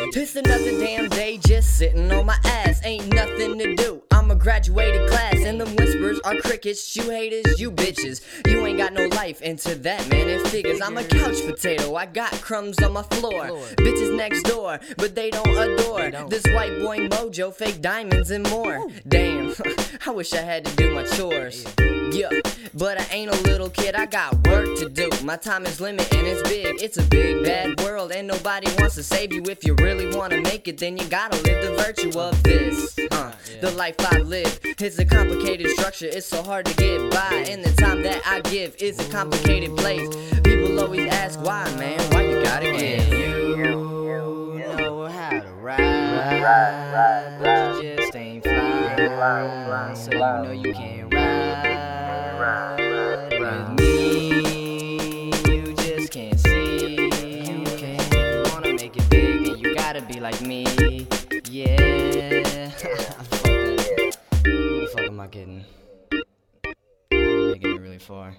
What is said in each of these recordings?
It's another damn day just sitting on my ass. Ain't nothing to do, I'm a graduated class. And them whispers are crickets, you haters, you bitches. You ain't got no life into that, man, it figures. I'm a couch potato, I got crumbs on my floor. Bitches next door, but they don't adore this white boy mojo, fake diamonds and more. Damn, I wish I had to do my chores. Yeah, but I ain't a little kid, I got work to do. My time is limited and it's big, it's a big bad world. And nobody wants to save you. If you really wanna make it, then you gotta live the virtue of this. The life I live is a complicated structure, it's so hard to get by. And the time that I give is a complicated place. People always ask why, man, why you gotta give. You know how to ride, but you just ain't fly. So you know you can't ride with me. You just can't see. You can't. If you wanna make it big, then you gotta be like me. Yeah. Fuck that. Who the fuck am I kidding? I ain't making it really far.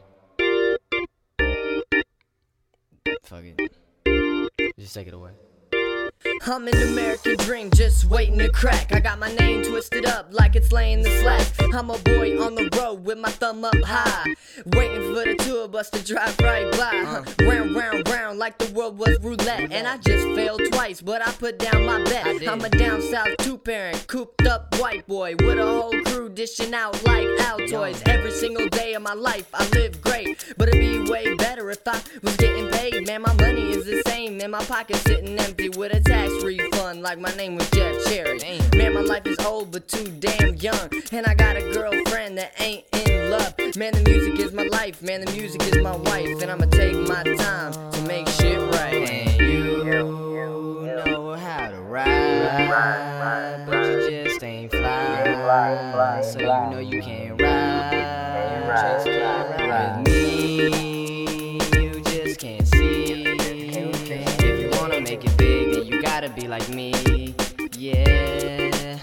Fuck it. Just take it away. I'm an American dream, just waiting to crack. I got my name twisted up like it's laying the slack. I'm a boy on the road with my thumb up high, waiting for the tour bus to drive right by. Round, round, round like the world was roulette. And I just failed twice, but I put down my bet. I'm a down south two-parent, cooped up white boy with a whole crew dishing out like Altoids. Every single day of my life I live great, but it'd be way better if I was getting paid. Man, my money is the same, and my pocket sitting empty with a tax refund like my name was Jeff Cherry. Man, my life is old but too damn young, and I got a girlfriend that ain't in love. Man, the music is my life, man, the music is my wife, and I'ma take my time to make shit right. And you know how to ride, but you just ain't fly. So you know you can't ride, you just can't ride with me. You just can't see. If you wanna make it big, then you gotta be like me. Yeah.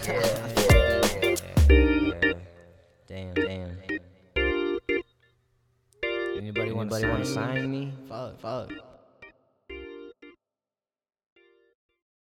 Damn. Anybody wanna sign me? Fuck.